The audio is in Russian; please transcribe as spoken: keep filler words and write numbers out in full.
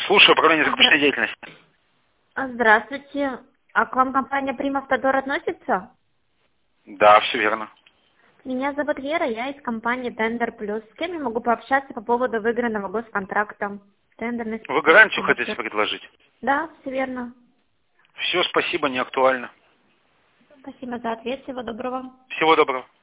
Слушаю, управление закупочной деятельности. Здравствуйте. А к вам компания Прим Автодор относится? Да, все верно. Меня зовут Вера, я из компании Тендер Плюс. С кем я могу пообщаться по поводу выигранного госконтракта? Тендерный Вы гарантию специалист. хотите предложить? Да, все верно. Все, спасибо, не актуально. Спасибо за ответ. Всего доброго. Всего доброго.